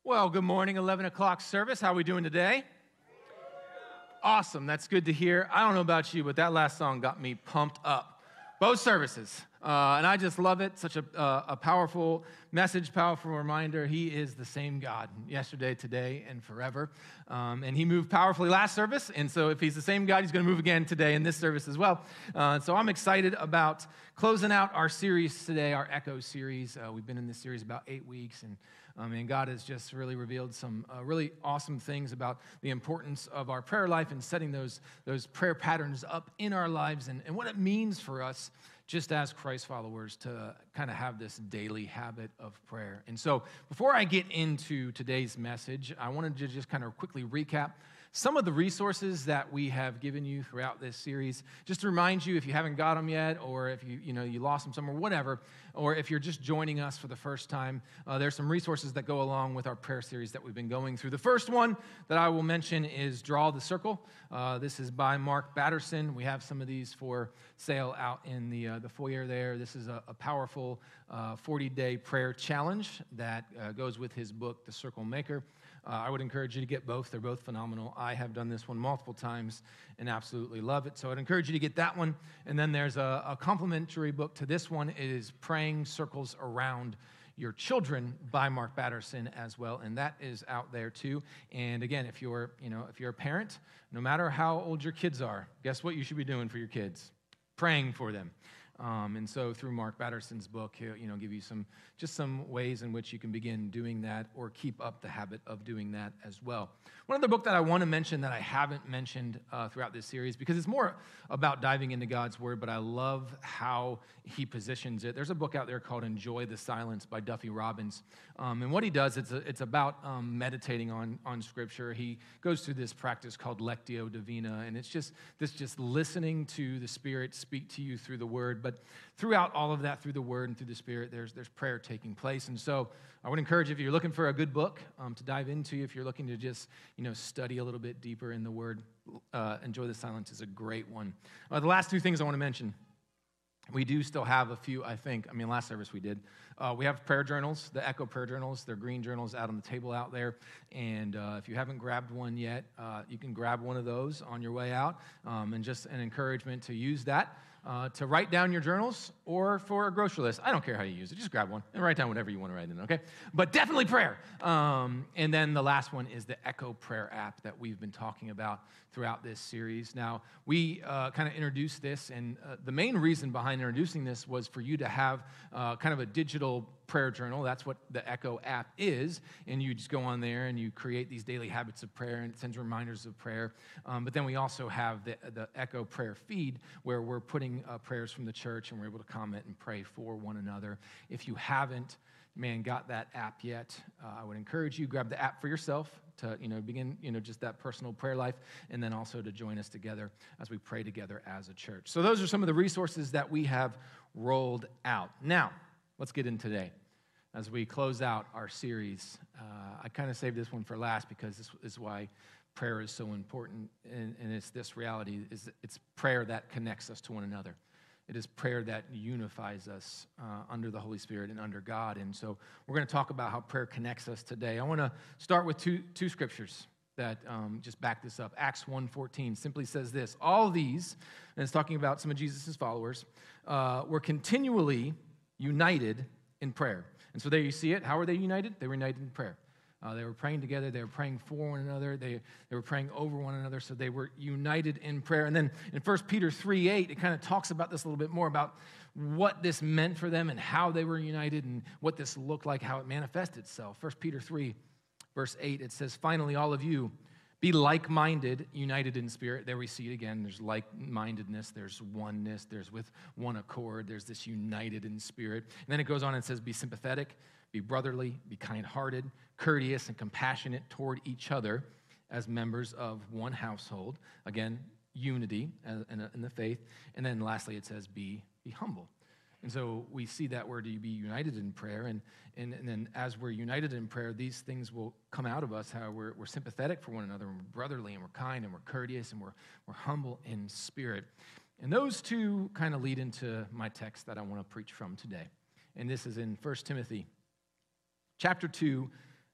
Well, good morning, 11 o'clock service. How are we doing today? Awesome. That's good to hear. I don't know about you, but that last song got me pumped up. Both services. And I just love it. Such a powerful message, powerful reminder. He is the same God yesterday, today, and forever. And he moved powerfully last service. And so if he's the same God, he's going to move again today in this service as well. So I'm excited about closing out our series today, our Echo series. We've been in this series about 8 weeks. And God has just really revealed some really awesome things about the importance of our prayer life and setting those prayer patterns up in our lives and what it means for us just as Christ followers to kind of have this daily habit of prayer. And so before I get into today's message, I wanted to just kind of quickly recap some of the resources that we have given you throughout this series, just to remind you if you haven't got them yet, or if you lost them somewhere, whatever, or if you're just joining us for the first time, there's some resources that go along with our prayer series that we've been going through. The first one that I will mention is Draw the Circle. This is by Mark Batterson. We have some of these for sale out in the foyer there. This is a powerful 40-day prayer challenge that goes with his book, The Circle Maker. I would encourage you to get both. They're both phenomenal. I have done this one multiple times and absolutely love it. So I'd encourage you to get that one. And then there's a complimentary book to this one. It is Praying Circles Around Your Children by Mark Batterson as well. And that is out there too. And again, if you're a parent, no matter how old your kids are, guess what you should be doing for your kids? Praying for them. And so through Mark Batterson's book, he'll give you some ways in which you can begin doing that or keep up the habit of doing that as well. One other book that I want to mention that I haven't mentioned throughout this series, because it's more about diving into God's Word, but I love how he positions it. There's a book out there called Enjoy the Silence by Duffy Robbins. And what he does, it's about meditating on Scripture. He goes through this practice called Lectio Divina, and it's just listening to the Spirit speak to you through the Word. But throughout all of that, through the Word and through the Spirit, there's prayer taking place. And so I would encourage you, if you're looking for a good book to dive into, if you're looking to just study a little bit deeper in the Word, Enjoy the Silence is a great one. The last two things I want to mention. We do still have a few, last service we did. We have prayer journals, the Echo prayer journals. They're green journals out on the table out there. And if you haven't grabbed one yet, you can grab one of those on your way out. And just an encouragement to use that. To write down your journals or for a grocery list. I don't care how you use it. Just grab one and write down whatever you want to write in, okay? But definitely prayer. And then the last one is the Echo Prayer app that we've been talking about throughout this series. Now, we kind of introduced this, and the main reason behind introducing this was for you to have kind of a digital prayer journal. That's what the Echo app is, and you just go on there and you create these daily habits of prayer, and it sends reminders of prayer. But then we also have the Echo prayer feed, where we're putting prayers from the church, and we're able to comment and pray for one another. If you haven't, got that app yet, I would encourage you, grab the app for yourself to begin just that personal prayer life, and then also to join us together as we pray together as a church. So those are some of the resources that we have rolled out. Now, let's get in today. As we close out our series, I kind of saved this one for last because this is why prayer is so important, and it's this reality, it's prayer that connects us to one another. It is prayer that unifies us under the Holy Spirit and under God. And so we're going to talk about how prayer connects us today. I want to start with two scriptures that just back this up. Acts 1:14 simply says this: all these, and it's talking about some of Jesus' followers, were continually united in prayer. And so there you see it. How were they united? They were united in prayer. They were praying together. They were praying for one another. They were praying over one another. So they were united in prayer. And then in 1 Peter 3:8, it kind of talks about this a little bit more, about what this meant for them and how they were united and what this looked like, how it manifested itself. 1 Peter 3, verse 8, it says, finally, all of you, be like-minded, united in spirit. There we see it again. There's there's oneness, there's with one accord, there's this united in spirit. And then it goes on and says, be sympathetic, be brotherly, be kind-hearted, courteous, and compassionate toward each other as members of one household. Again, unity in the faith. And then lastly, it says, be humble. And so we see that word to be united in prayer, and then as we're united in prayer, these things will come out of us, how we're sympathetic for one another, and we're brotherly, and we're kind, and we're courteous, and we're humble in spirit. And those two kind of lead into my text that I want to preach from today. And this is in 1 Timothy chapter 2,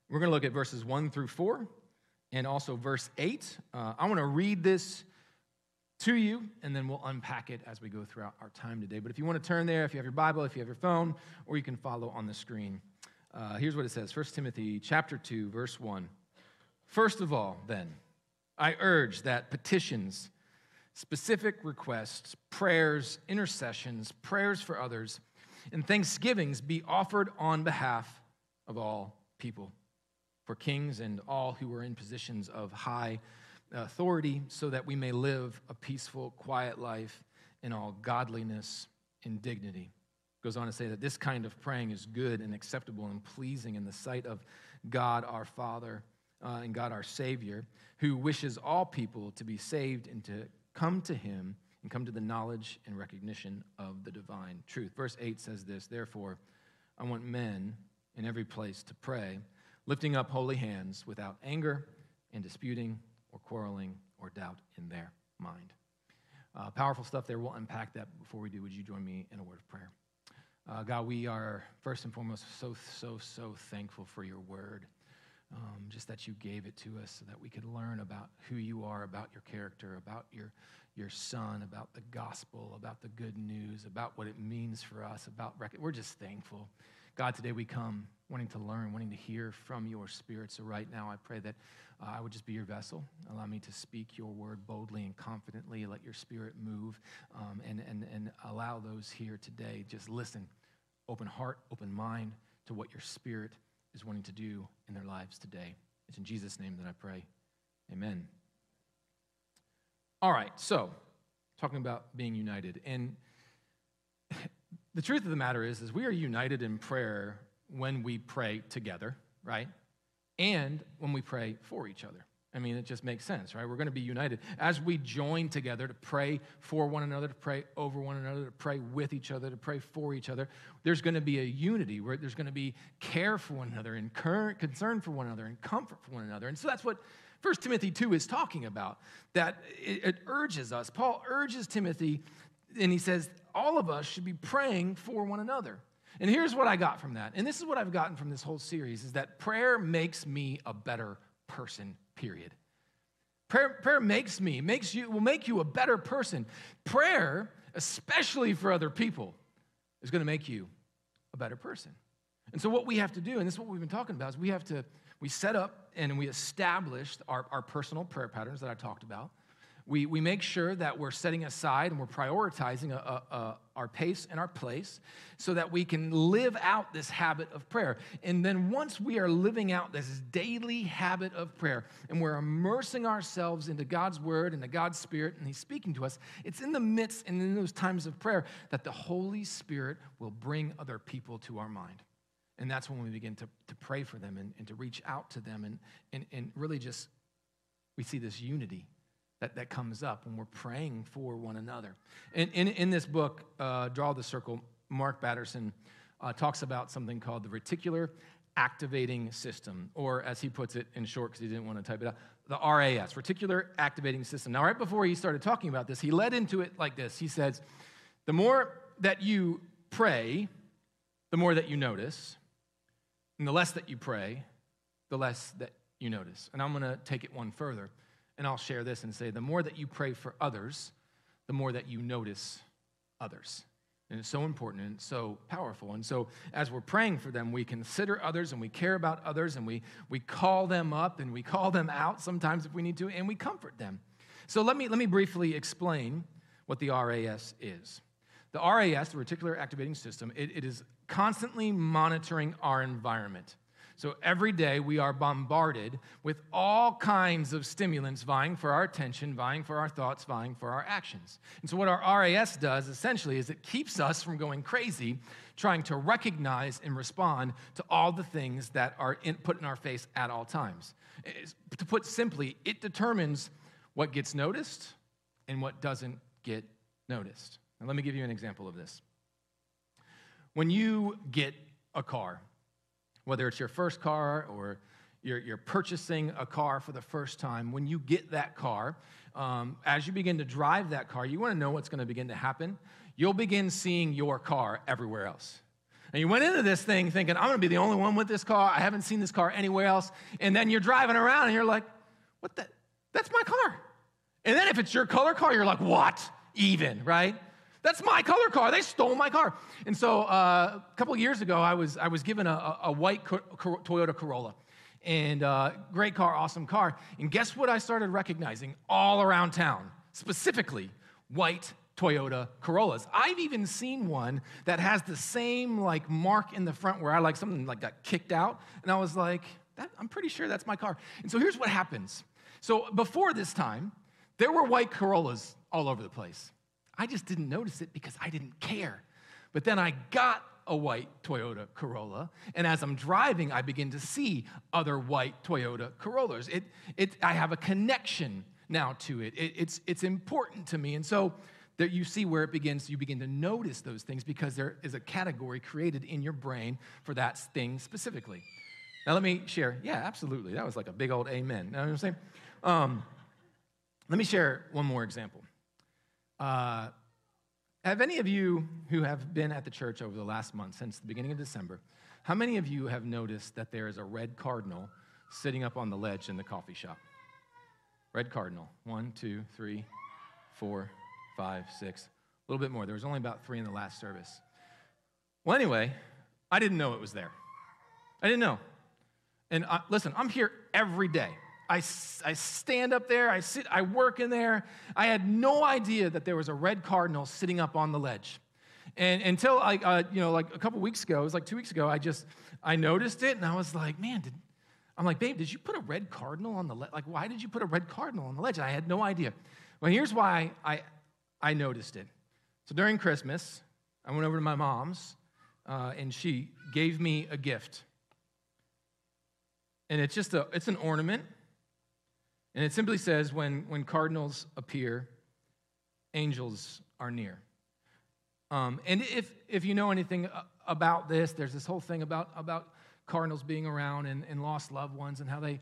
We're going to look at verses 1 through 4 and also verse 8. I want to read this to you, and then we'll unpack it as we go throughout our time today. But if you want to turn there, if you have your Bible, if you have your phone, or you can follow on the screen. Here's what it says, 1 Timothy chapter 2, verse 1. First of all, then, I urge that petitions, specific requests, prayers, intercessions, prayers for others, and thanksgivings be offered on behalf of all people, for kings and all who are in positions of high authority, so that we may live a peaceful, quiet life in all godliness and dignity. Goes on to say that this kind of praying is good and acceptable and pleasing in the sight of God our Father and God our Savior, who wishes all people to be saved and to come to him and come to the knowledge and recognition of the divine truth. Verse 8 says this, therefore, I want men in every place to pray, lifting up holy hands without anger and disputing or quarreling or doubt in their mind. Powerful stuff there. We'll unpack that. Before we do, would you join me in a word of prayer? God, we are first and foremost so thankful for your word. Just that you gave it to us so that we could learn about who you are, about your character, about your son, about the gospel, about the good news, about what it means for us, we're just thankful. God, today we come wanting to learn, wanting to hear from your spirit. So right now I pray that I would just be your vessel. Allow me to speak your word boldly and confidently. Let your spirit move and allow those here today just listen. Open heart, open mind to what your spirit is wanting to do in their lives today. It's in Jesus' name that I pray. Amen. All right, so talking about being united. And the truth of the matter is we are united in prayer when we pray together, right? And when we pray for each other. I mean, it just makes sense, right? We're going to be united. As we join together to pray for one another, to pray over one another, to pray with each other, to pray for each other, there's going to be a unity where there's going to be care for one another and concern for one another and comfort for one another. And so that's what 1 Timothy 2 is talking about, that it urges us. Paul urges Timothy, and he says, all of us should be praying for one another. And here's what I got from that. And this is what I've gotten from this whole series, is that prayer makes me a better person, period. Prayer will make you a better person. Prayer, especially for other people, is going to make you a better person. And so what we have to do, and this is what we've been talking about, is we set up and we establish our personal prayer patterns that I talked about. We make sure that we're setting aside and we're prioritizing our pace and our place so that we can live out this habit of prayer. And then once we are living out this daily habit of prayer and we're immersing ourselves into God's word and to God's spirit, and he's speaking to us, it's in the midst and in those times of prayer that the Holy Spirit will bring other people to our mind. And that's when we begin to pray for them and to reach out to them and really just, we see this unity that comes up when we're praying for one another. And in this book, Draw the Circle, Mark Batterson talks about something called the reticular activating system, or as he puts it in short because he didn't want to type it out, the RAS, reticular activating system. Now, right before he started talking about this, he led into it like this. He says, the more that you pray, the more that you notice, and the less that you pray, the less that you notice. And I'm going to take it one further. And I'll share this and say, the more that you pray for others, the more that you notice others. And it's so important and so powerful. And so as we're praying for them, we consider others and we care about others and we call them up and we call them out sometimes if we need to, and we comfort them. So let me briefly explain what the RAS is. The RAS, the reticular activating system, it is constantly monitoring our environment. So every day we are bombarded with all kinds of stimulants vying for our attention, vying for our thoughts, vying for our actions. And so what our RAS does essentially is it keeps us from going crazy trying to recognize and respond to all the things that are put in our face at all times. To put simply, it determines what gets noticed and what doesn't get noticed. Now let me give you an example of this. When you get a car, whether it's your first car or you're purchasing a car for the first time, when you get that car, as you begin to drive that car, you want to know what's going to begin to happen. You'll begin seeing your car everywhere else. And you went into this thing thinking, I'm going to be the only one with this car. I haven't seen this car anywhere else. And then you're driving around and you're like, what the? That's my car. And then if it's your color car, you're like, what even, right? That's my color car. They stole my car. And so a couple of years ago, I was given a white Toyota Corolla. And great car, awesome car. And guess what I started recognizing all around town? Specifically, white Toyota Corollas. I've even seen one that has the same like mark in the front where I like something like got kicked out. And I was like, I'm pretty sure that's my car. And so here's what happens. So before this time, there were white Corollas all over the place. I just didn't notice it because I didn't care. But then I got a white Toyota Corolla, and as I'm driving, I begin to see other white Toyota Corollas. I have a connection now to it. It's important to me. And so there you see where it begins. You begin to notice those things because there is a category created in your brain for that thing specifically. Now let me share. Yeah, absolutely. That was like a big old amen. You know what I'm saying? Let me share one more example. Have any of you who have been at the church over the last month, since the beginning of December, how many of you have noticed that there is a red cardinal sitting up on the ledge in the coffee shop? Red cardinal. 1, 2, 3, 4, 5, 6. A little bit more. There was only about 3 in the last service. Well, anyway, I didn't know it was there. I didn't know. And listen, I'm here every day. I stand up there, I sit, I work in there. I had no idea that there was a red cardinal sitting up on the ledge. And until like a couple weeks ago, it was like 2 weeks ago, I noticed it and I was like, I'm like, babe, did you put a red cardinal on the ledge? Like, why did you put a red cardinal on the ledge? I had no idea. Well, here's why I noticed it. So during Christmas, I went over to my mom's and she gave me a gift. And it's an ornament. And it simply says, when cardinals appear, angels are near. And if you know anything about this, there's this whole thing about cardinals being around and lost loved ones and how they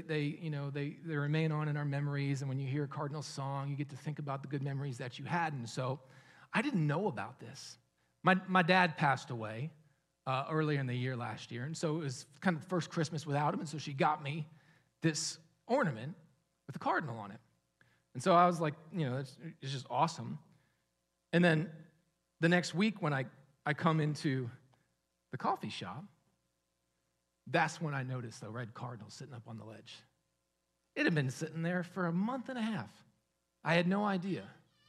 remain on in our memories. And when you hear a cardinal song, you get to think about the good memories that you had. And so I didn't know about this. My dad passed away earlier in the year last year. And so it was kind of the first Christmas without him. And so she got me this ornament with a cardinal on it. And so I was like, it's just awesome. And then the next week when I come into the coffee shop, that's when I noticed the red cardinal sitting up on the ledge. It had been sitting there for a month and a half. I had no idea.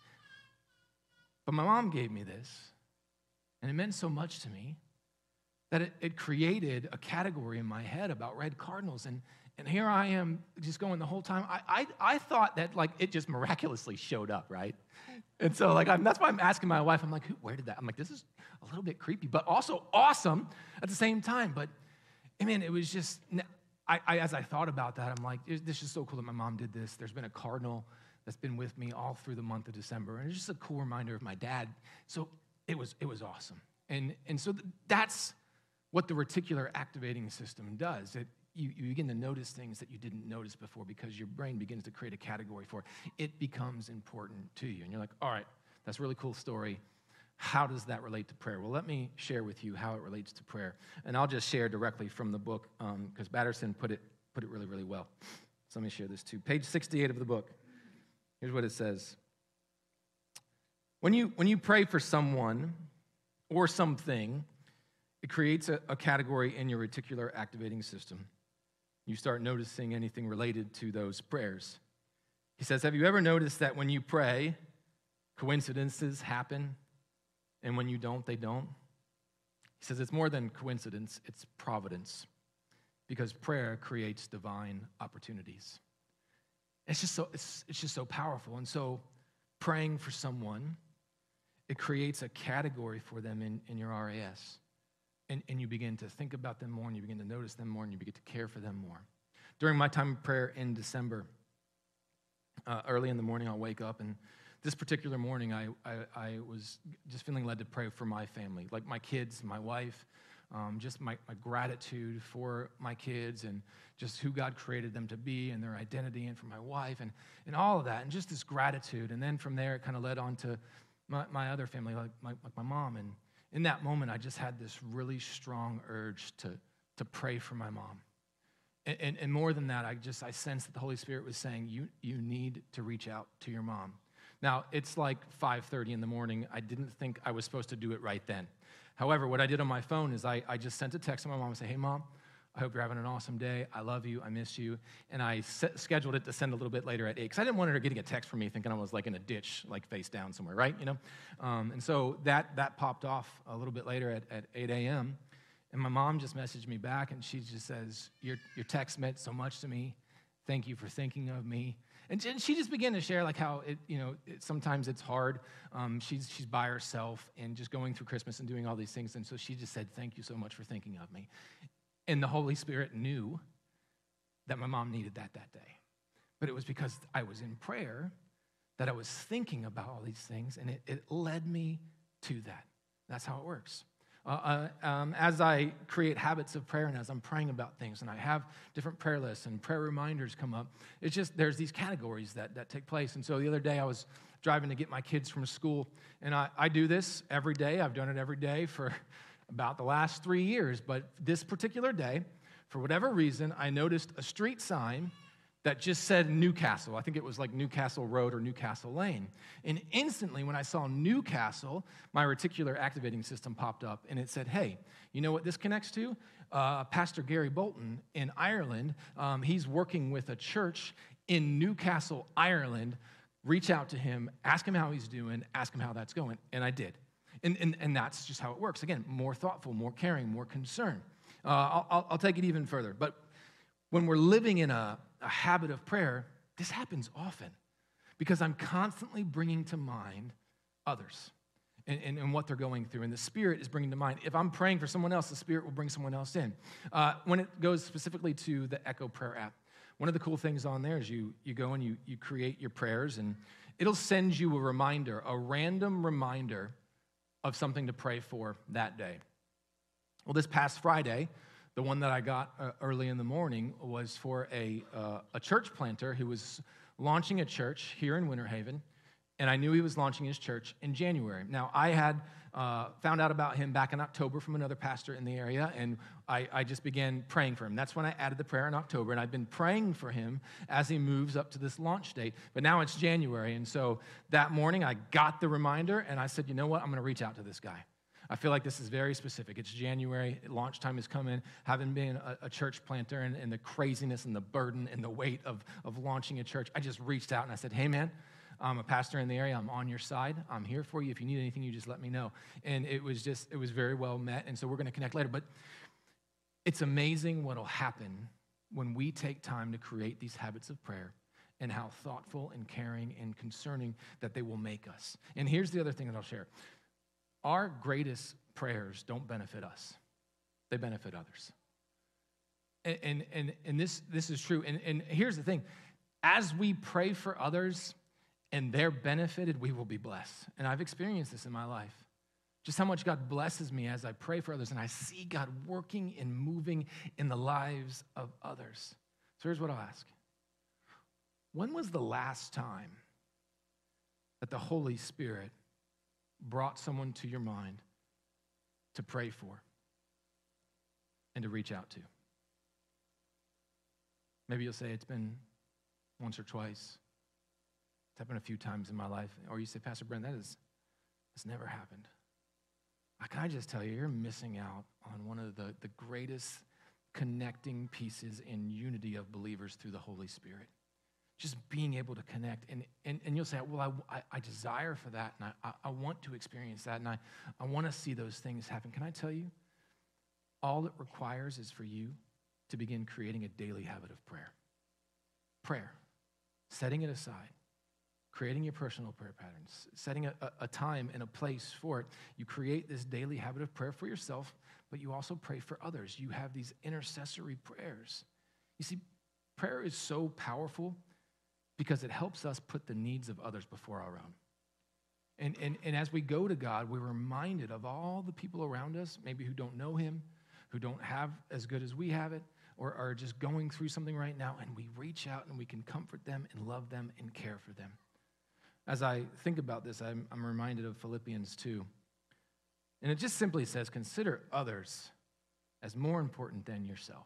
But my mom gave me this, and it meant so much to me that it created a category in my head about red cardinals. And here I am just going the whole time. I thought that like it just miraculously showed up, right? And so like that's why I'm asking my wife, I'm like, where did that? I'm like, this is a little bit creepy, but also awesome at the same time. But I mean, it was just, as I thought about that, I'm like, this is so cool that my mom did this. There's been a cardinal that's been with me all through the month of December. And it's just a cool reminder of my dad. So it was awesome. And so that's what the reticular activating system does. You begin to notice things that you didn't notice before because your brain begins to create a category for it. It becomes important to you. And you're like, all right, that's a really cool story. How does that relate to prayer? Well, let me share with you how it relates to prayer. And I'll just share directly from the book because Batterson put it really, really well. So let me share this too. Page 68 of the book. Here's what it says. When you pray for someone or something, it creates a category in your reticular activating system. You start noticing anything related to those prayers. He says, have you ever noticed that when you pray, coincidences happen, and when you don't, they don't? He says it's more than coincidence, it's providence, because prayer creates divine opportunities. It's just so powerful. And so praying for someone, it creates a category for them in your RAS. And you begin to think about them more, and you begin to notice them more, and you begin to care for them more. During my time of prayer in December, early in the morning, I'll wake up, and this particular morning, I was just feeling led to pray for my family, like my kids, my wife, just my gratitude for my kids, and just who God created them to be, and their identity, and for my wife, and all of that, and just this gratitude. And then from there, it kind of led on to my other family, like my mom, in that moment, I just had this really strong urge to pray for my mom. And more than that, I sensed that the Holy Spirit was saying, you need to reach out to your mom. Now, it's like 5:30 in the morning. I didn't think I was supposed to do it right then. However, what I did on my phone is I just sent a text to my mom and said, hey, Mom, I hope you're having an awesome day. I love you. I miss you. And I scheduled it to send a little bit later at 8 because I didn't want her getting a text from me thinking I was like in a ditch, like face down somewhere, right? And so that popped off a little bit later at 8 a.m. And my mom just messaged me back, and she just says, your text meant so much to me. Thank you for thinking of me. And she just began to share like how sometimes it's hard. She's by herself and just going through Christmas and doing all these things. And so she just said, thank you so much for thinking of me. And the Holy Spirit knew that my mom needed that day. But it was because I was in prayer that I was thinking about all these things, and it led me to that. That's how it works. As I create habits of prayer and as I'm praying about things and I have different prayer lists and prayer reminders come up, it's just there's these categories that take place. And so the other day I was driving to get my kids from school, and I do this every day. I've done it every day for about the last 3 years, but this particular day, for whatever reason, I noticed a street sign that just said Newcastle. I think it was like Newcastle Road or Newcastle Lane. And instantly, when I saw Newcastle, my reticular activating system popped up, and it said, hey, you know what this connects to? Pastor Gary Bolton in Ireland, he's working with a church in Newcastle, Ireland. Reach out to him, ask him how he's doing, ask him how that's going. And I did. And that's just how it works. Again, more thoughtful, more caring, more concern. I'll take it even further. But when we're living in a habit of prayer, this happens often because I'm constantly bringing to mind others and what they're going through. And the Spirit is bringing to mind. If I'm praying for someone else, the Spirit will bring someone else in. When it goes specifically to the Echo Prayer app, one of the cool things on there is you go and you create your prayers, and it'll send you a reminder, a random reminder of something to pray for that day. Well, this past Friday, the one that I got early in the morning was for a church planter who was launching a church here in Winter Haven, and I knew he was launching his church in January. Now, I had found out about him back in October from another pastor in the area, and I just began praying for him. That's when I added the prayer in October, and I've been praying for him as he moves up to this launch date. But now it's January, and so that morning I got the reminder, and I said, you know what, I'm going to reach out to this guy. I feel like this is very specific. It's January, launch time is coming. Having been a church planter and the craziness and the burden and the weight of launching a church, I just reached out and I said, hey man, I'm a pastor in the area. I'm on your side. I'm here for you. If you need anything, you just let me know. And it was very well met. And so we're going to connect later. But it's amazing what will happen when we take time to create these habits of prayer and how thoughtful and caring and concerning that they will make us. And here's the other thing that I'll share. Our greatest prayers don't benefit us. They benefit others. And this is true. And here's the thing. As we pray for others and they're benefited, we will be blessed. And I've experienced this in my life. Just how much God blesses me as I pray for others and I see God working and moving in the lives of others. So here's what I'll ask. When was the last time that the Holy Spirit brought someone to your mind to pray for and to reach out to? Maybe you'll say it's been once or twice. It's happened a few times in my life. Or you say, Pastor Brent, that's never happened. Can I just tell you, you're missing out on one of the greatest connecting pieces in unity of believers through the Holy Spirit. Just being able to connect. And you'll say, well, I desire for that, and I want to experience that, and I want to see those things happen. Can I tell you, all it requires is for you to begin creating a daily habit of prayer. Prayer, setting it aside, creating your personal prayer patterns, setting a time and a place for it. You create this daily habit of prayer for yourself, but you also pray for others. You have these intercessory prayers. You see, prayer is so powerful because it helps us put the needs of others before our own. And as we go to God, we're reminded of all the people around us, maybe who don't know him, who don't have as good as we have it, or are just going through something right now, and we reach out and we can comfort them and love them and care for them. As I think about this, I'm reminded of Philippians 2. And it just simply says, consider others as more important than yourself.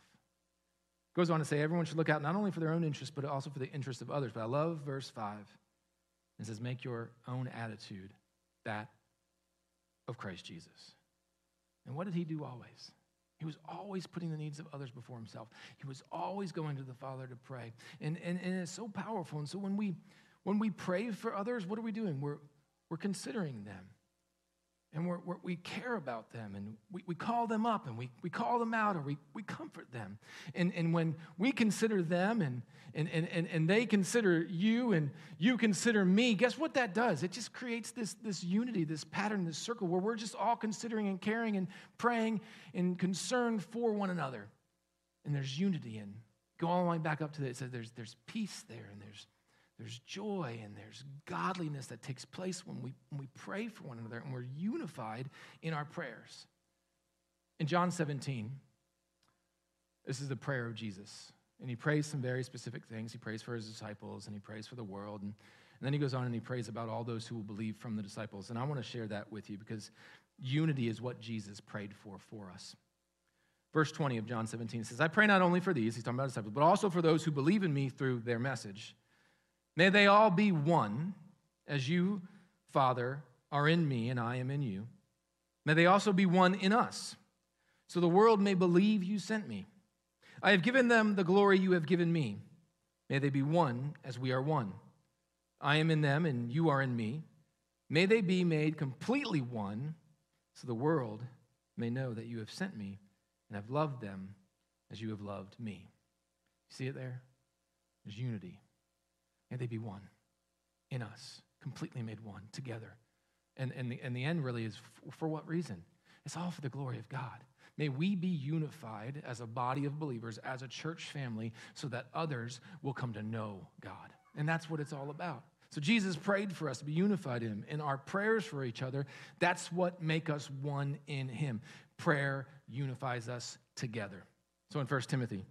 It goes on to say everyone should look out not only for their own interest, but also for the interest of others. But I love verse 5. It says, make your own attitude that of Christ Jesus. And what did he do always? He was always putting the needs of others before himself. He was always going to the Father to pray. And it's so powerful. And so when we pray for others, what are we doing? We're considering them. And we care about them, and we call them up, and we call them out, or we comfort them. And when we consider them, and they consider you, and you consider me, guess what that does? It just creates this unity, this pattern, this circle, where we're just all considering and caring and praying and concerned for one another. And there's unity, and go all the way back up to it says there's peace there, and there's joy, and there's godliness that takes place when we pray for one another, and we're unified in our prayers. In John 17, this is the prayer of Jesus, and he prays some very specific things. He prays for his disciples, and he prays for the world, and then he goes on and he prays about all those who will believe from the disciples, and I want to share that with you because unity is what Jesus prayed for us. Verse 20 of John 17 says, I pray not only for these, he's talking about disciples, but also for those who believe in me through their message. May they all be one, as you, Father, are in me and I am in you. May they also be one in us, so the world may believe you sent me. I have given them the glory you have given me. May they be one as we are one. I am in them and you are in me. May they be made completely one, so the world may know that you have sent me and have loved them as you have loved me. See it there? There's unity. May they be one in us, completely made one together. And the end really is for what reason? It's all for the glory of God. May we be unified as a body of believers, as a church family, so that others will come to know God. And that's what it's all about. So Jesus prayed for us to be unified in him. In our prayers for each other, that's what make us one in him. Prayer unifies us together. So in 1 Timothy,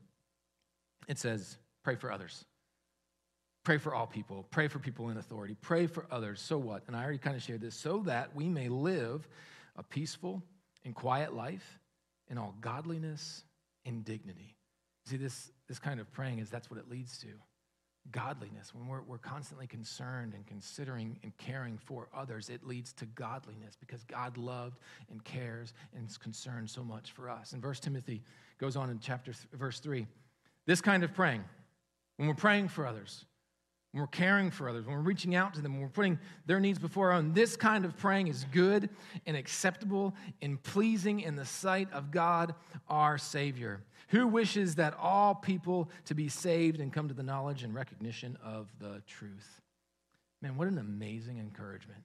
it says, pray for others. Pray for all people. Pray for people in authority. Pray for others. So what? And I already kind of shared this. So that we may live a peaceful and quiet life in all godliness and dignity. See, this kind of praying that's what it leads to. Godliness. When we're constantly concerned and considering and caring for others, it leads to godliness because God loved and cares and is concerned so much for us. And 1 Timothy goes on in verse 3. This kind of praying, when we're praying for others, when we're caring for others, when we're reaching out to them, when we're putting their needs before our own, this kind of praying is good and acceptable and pleasing in the sight of God, our Savior, who wishes that all people to be saved and come to the knowledge and recognition of the truth. Man, what an amazing encouragement.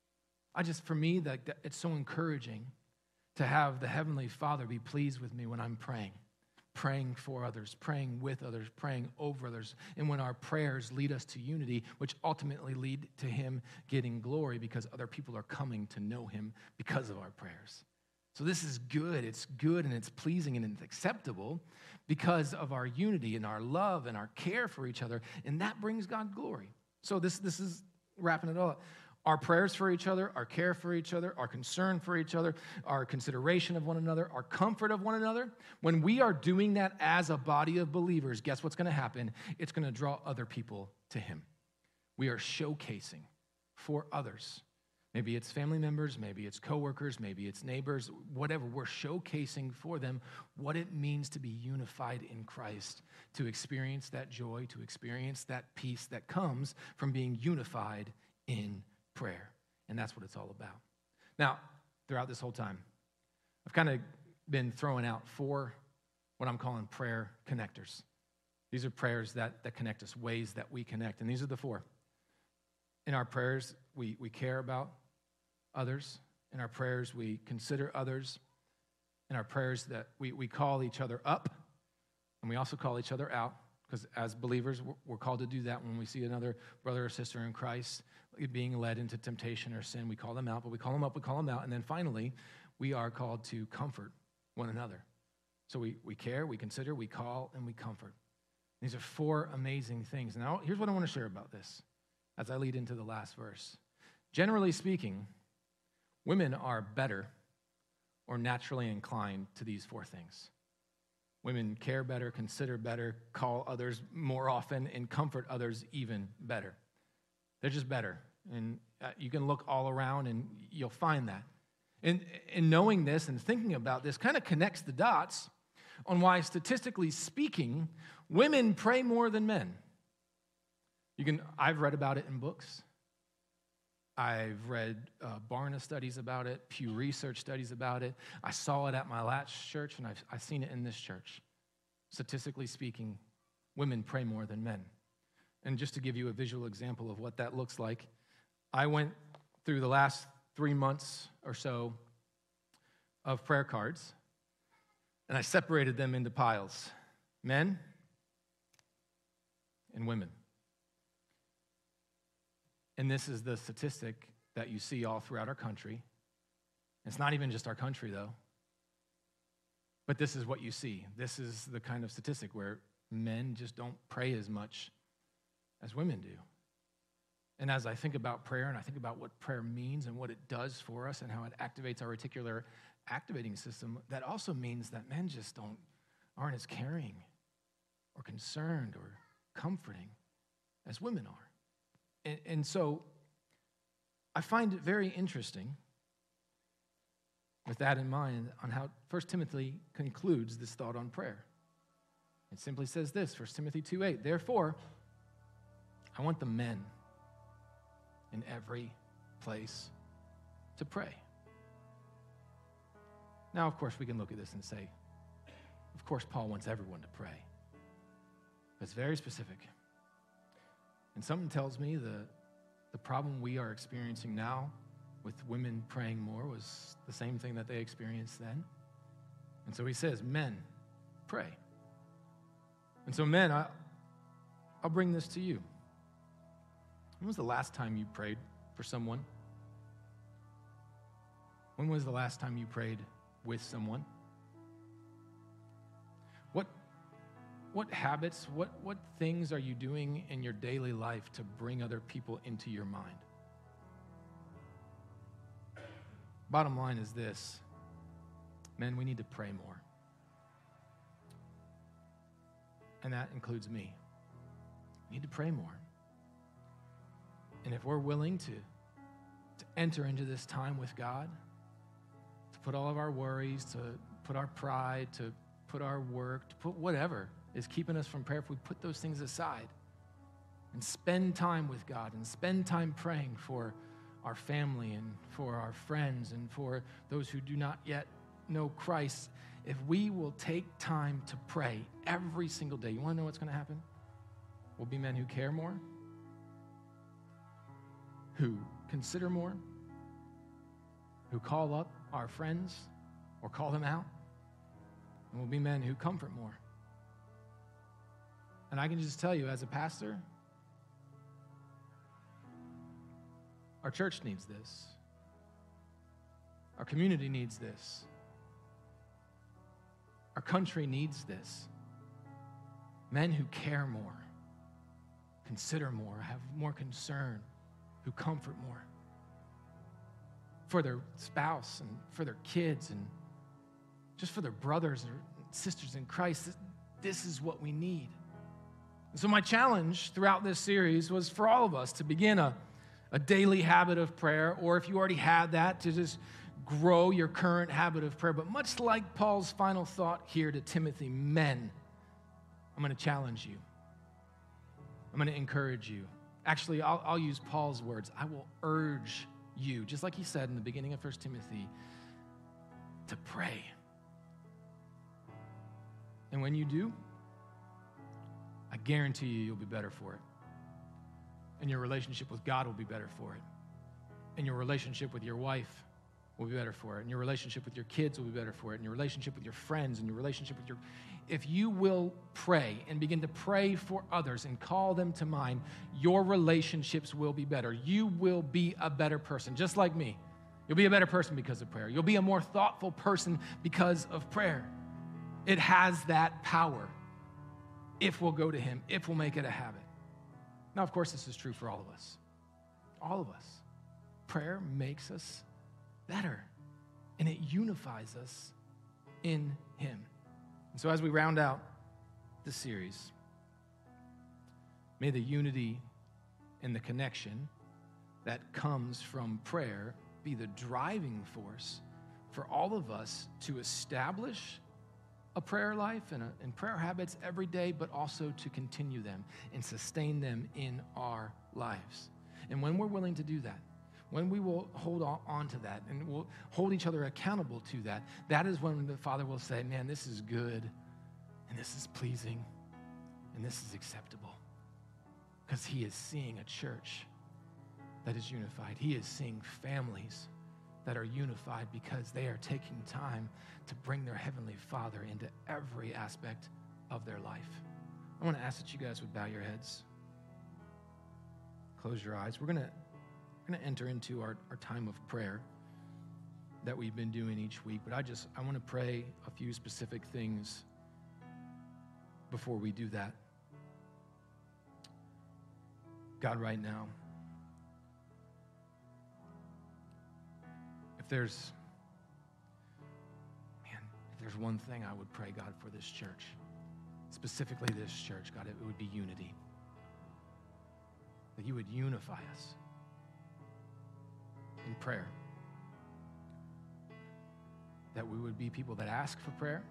For me, it's so encouraging to have the Heavenly Father be pleased with me when I'm praying for others, praying with others, praying over others. And when our prayers lead us to unity, which ultimately lead to him getting glory because other people are coming to know him because of our prayers. So this is good. It's good and it's pleasing and it's acceptable because of our unity and our love and our care for each other. And that brings God glory. So this is wrapping it all up. Our prayers for each other, our care for each other, our concern for each other, our consideration of one another, our comfort of one another. When we are doing that as a body of believers, guess what's going to happen? It's going to draw other people to him. We are showcasing for others. Maybe it's family members, maybe it's coworkers, maybe it's neighbors, whatever. We're showcasing for them what it means to be unified in Christ, to experience that joy, to experience that peace that comes from being unified in prayer. And that's what it's all about. Now, throughout this whole time, I've kind of been throwing out 4 what I'm calling prayer connectors. These are prayers that connect us, ways that we connect. And these are the 4. In our prayers, we care about others. In our prayers, we consider others. In our prayers, that we call each other up, and we also call each other out. Because as believers, we're called to do that when we see another brother or sister in Christ being led into temptation or sin. We call them out, but we call them up, we call them out. And then finally, we are called to comfort one another. So we care, we consider, we call, and we comfort. These are 4 amazing things. Now, here's what I want to share about this as I lead into the last verse. Generally speaking, women are better or naturally inclined to these four things. Women care better, consider better, call others more often, and comfort others even better. They're just better. And you can look all around and you'll find that. And knowing this and thinking about this kind of connects the dots on why, statistically speaking, women pray more than men. I've read about it in books. I've read Barna studies about it, Pew Research studies about it. I saw it at my last church, and I've seen it in this church. Statistically speaking, women pray more than men. And just to give you a visual example of what that looks like, I went through the last 3 months or so of prayer cards, and I separated them into piles, men and women. And this is the statistic that you see all throughout our country. It's not even just our country, though. But this is what you see. This is the kind of statistic where men just don't pray as much as women do. And as I think about prayer, and I think about what prayer means and what it does for us and how it activates our reticular activating system, that also means that men just aren't as caring or concerned or comforting as women are. And so I find it very interesting, with that in mind, on how 1 Timothy concludes this thought on prayer. It simply says this, 1 Timothy 2:8, therefore, I want the men in every place to pray. Now, of course, we can look at this and say, of course, Paul wants everyone to pray. But it's very specific. And something tells me the problem we are experiencing now with women praying more was the same thing that they experienced then. And so he says, men, pray. And so men, I'll bring this to you. When was the last time you prayed for someone? When was the last time you prayed with someone? What habits, what things are you doing in your daily life to bring other people into your mind? Bottom line is this. Men, we need to pray more. And that includes me. We need to pray more. And if we're willing to enter into this time with God, to put all of our worries, to put our pride, to put our work, to put whatever is keeping us from prayer, if we put those things aside and spend time with God and spend time praying for our family and for our friends and for those who do not yet know Christ, if we will take time to pray every single day, you want to know what's going to happen? We'll be men who care more, who consider more, who call up our friends or call them out, and we'll be men who comfort more. And I can just tell you, as a pastor, our church needs this. Our community needs this. Our country needs this. Men who care more, consider more, have more concern, who comfort more for their spouse and for their kids and just for their brothers or sisters in Christ. This is what we need. And so my challenge throughout this series was for all of us to begin a daily habit of prayer, or if you already had that, to just grow your current habit of prayer. But much like Paul's final thought here to Timothy, men, I'm going to challenge you. I'm going to encourage you. Actually, I'll use Paul's words. I will urge you, just like he said in the beginning of 1 Timothy, to pray. And when you do, I guarantee you'll be better for it. And your relationship with God will be better for it. And your relationship with your wife will be better for it. And your relationship with your kids will be better for it. And your relationship with your friends and your relationship with if you will pray and begin to pray for others and call them to mind, your relationships will be better. You will be a better person, just like me. You'll be a better person because of prayer. You'll be a more thoughtful person because of prayer. It has that power if we'll go to him, if we'll make it a habit. Now, of course, this is true for all of us. All of us. Prayer makes us better. and it unifies us in him. And so as we round out this series, may the unity and the connection that comes from prayer be the driving force for all of us to establish a prayer life and prayer habits every day, but also to continue them and sustain them in our lives. And when we're willing to do that, when we will hold on to that and we'll hold each other accountable to that, that is when the Father will say, man, this is good and this is pleasing and this is acceptable. Because he is seeing a church that is unified. He is seeing families that are unified because they are taking time to bring their Heavenly Father into every aspect of their life. I want to ask that you guys would bow your heads, close your eyes. We're going to enter into our time of prayer that we've been doing each week, but I want to pray a few specific things before we do that. God, right now, if there's one thing I would pray, God, for this church, specifically this church, God, it would be unity. That you would unify us in prayer. That we would be people that ask for prayer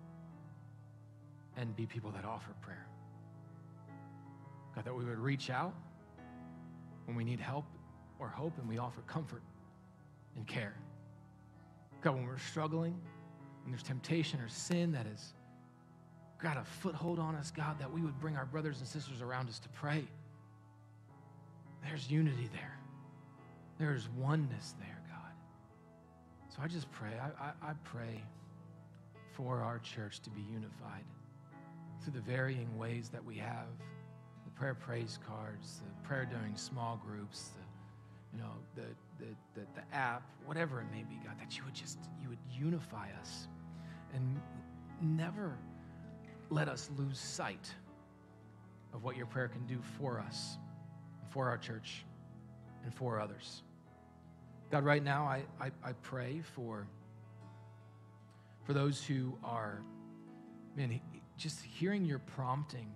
and be people that offer prayer. God, that we would reach out when we need help or hope, and we offer comfort and care. God, when we're struggling, when there's temptation or sin that has got a foothold on us, God, that we would bring our brothers and sisters around us to pray. There's unity there. There's oneness there, God. So I just pray, I pray for our church to be unified through the varying ways that we have, the prayer praise cards, the prayer during small groups, the app, whatever it may be, God, that you would unify us and never let us lose sight of what your prayer can do for us, for our church, and for others. God, right now, I pray for those who are, just hearing your prompting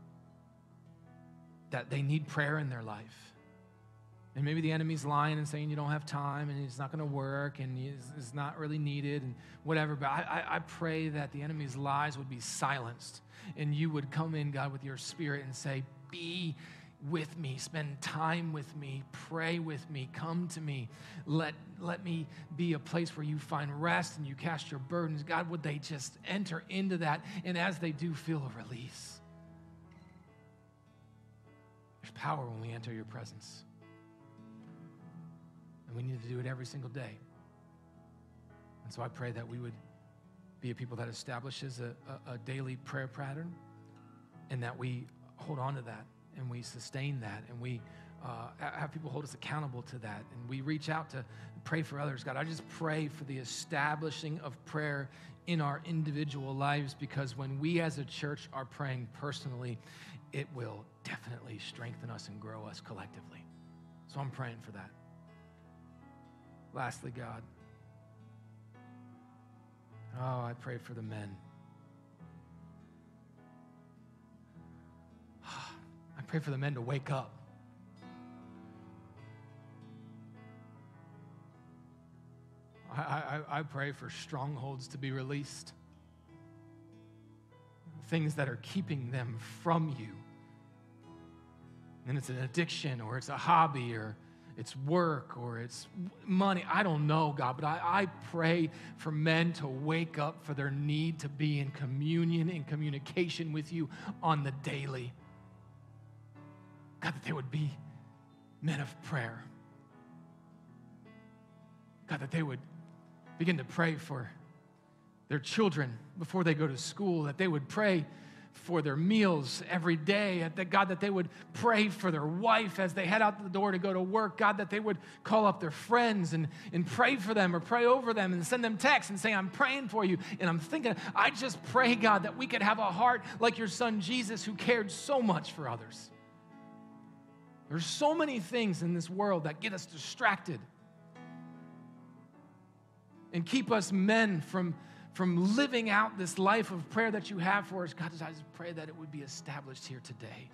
that they need prayer in their life. And maybe the enemy's lying and saying you don't have time and it's not going to work and it's not really needed and whatever. But I pray that the enemy's lies would be silenced and you would come in, God, with your Spirit and say, be with me, spend time with me, pray with me, come to me. Let me be a place where you find rest and you cast your burdens. God, would they just enter into that? And as they do, feel a release. There's power when we enter your presence. And we need to do it every single day. And so I pray that we would be a people that establishes a daily prayer pattern and that we hold on to that and we sustain that and we have people hold us accountable to that and we reach out to pray for others. God, I just pray for the establishing of prayer in our individual lives, because when we as a church are praying personally, it will definitely strengthen us and grow us collectively. So I'm praying for that. Lastly, God, I pray for the men. I pray for the men to wake up. I pray for strongholds to be released. Things that are keeping them from you. And it's an addiction or it's a hobby or it's work or it's money. I don't know, God, but I pray for men to wake up for their need to be in communion, in communication with you on the daily. God, that they would be men of prayer. God, that they would begin to pray for their children before they go to school, that they would pray for their meals every day, that God, that they would pray for their wife as they head out the door to go to work, God, that they would call up their friends and pray for them or pray over them and send them texts and say, I'm praying for you. And I'm thinking, I just pray, God, that we could have a heart like your son Jesus, who cared so much for others. There's so many things in this world that get us distracted. and keep us men from living out this life of prayer that you have for us. God, I just pray that it would be established here today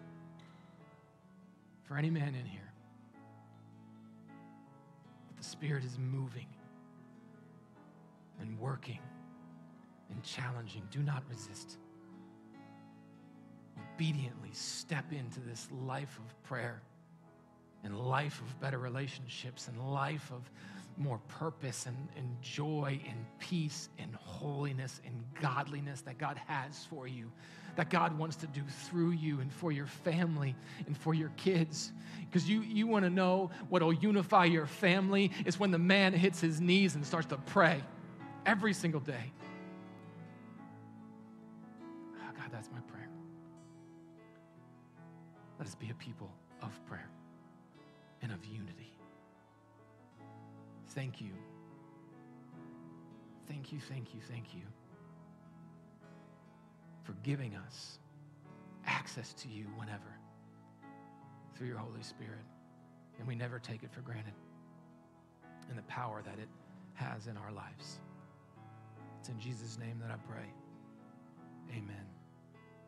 for any man in here. That the Spirit is moving and working and challenging. Do not resist. Obediently step into this life of prayer and life of better relationships and life of more purpose and joy and peace and holiness and godliness that God has for you, that God wants to do through you and for your family and for your kids. Because you want to know what will unify your family is when the man hits his knees and starts to pray every single day. Oh, God, that's my prayer. Let us be a people of prayer and of unity. Thank you. Thank you, thank you, thank you for giving us access to you whenever through your Holy Spirit. And we never take it for granted and the power that it has in our lives. It's in Jesus' name that I pray. Amen.